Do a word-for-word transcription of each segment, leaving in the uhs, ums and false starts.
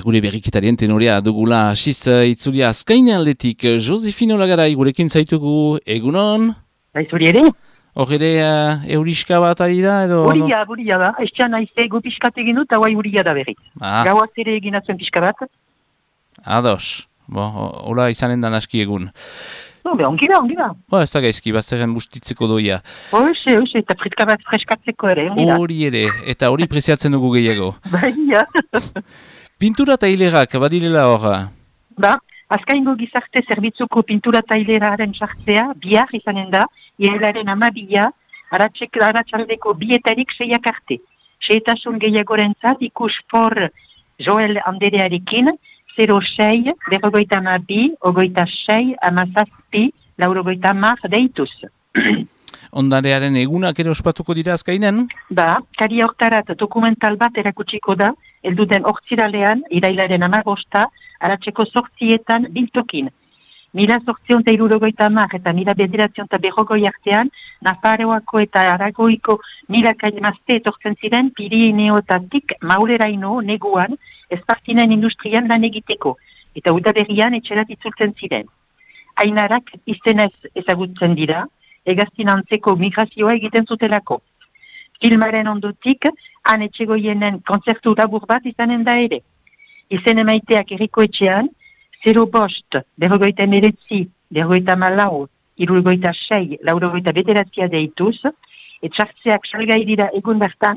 gure berriketarien tenorea dugula asiz itzulia azkaine aldetik. Josefino Lagarai gurekin zaitugu, egunon? Bai, zuri ere? Hor ere uh, euriska bat ari da edo? Buria, buria da. Estian aize go piskat egin dut, hauai buria da berriz. Ah. Gauaz ere eginatzen pixka bat. Ados. Bo, hola izanen dan aski egun. No, be, ongi da, ongi da. Ba, ez da gaizki, bazterren bustitzeko doia. Hoxe, hoxe, eta fritka bat freskatzeko ere, ongi da. Hori ere, eta hori preziatzen dugu gehiago. Bai, ja. Pintura tailerak, badirela hor? Ba, azkaingo gizarte zerbitzuko pintura taileraren sartzea, bihar izanen da, iailaren amabia, aratxaldeko bietarik seiak arte. Seitasun gehiagorentzat ikus for Joel Anderearekin, zero sei, berrogoita amabi, ogoita sei, amazazpi, laurogoita mar deituz. Ondarearen egunak ere ospatuko dira azkainen? Ba, kari hortarat dokumental bat erakutsiko da, elduden hortziralean, irailaren amabosta, aratzeko sortzietan biltokin. Mila sortzion eta irurogoita mar eta mila bederazion eta berrogoi artean, Nafarroako eta Aragoiko milakain mazte etortzen ziren Pirineotatik Mauleraino neguan espartinen industrian lan egiteko, eta udaberrian etxerat itzultzen ziren. Ainarak izenez ezagutzen dira, egaztin antzeko migrazioa egiten zutelako. Filmaren ondotik, han etxegoienen kontzertu labur bat izanen da ere. Izen emaiteak erriko etxean, zero bost, berrogoita emeretzi, berrogoita malau, irurogoita sei, laurogoita bederatzia deituz, etxartzeak salgai dira egun bertan,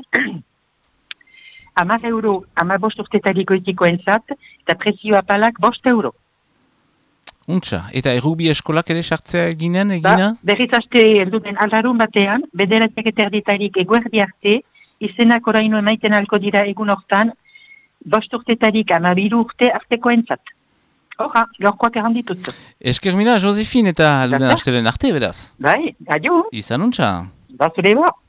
hamar euro, hamar bost urtetariko etiko entzat, eta prezioa palak bost euro. Untxa, eta errugbi eskolak ere sartzea eginen, egina? Ba, berriz aste elduden aldarun batean, bederatziak eta erditarik eguerdi arte, izenak oraino emaiten alko dira egun hortan, bost urtetarik amabiru urte arteko entzat. Horra, gaurkoak erranditut. Esker mina, Josefin, eta luden astelen arte, beraz? Bai, adio. Izan untxa? Ba, zure ba.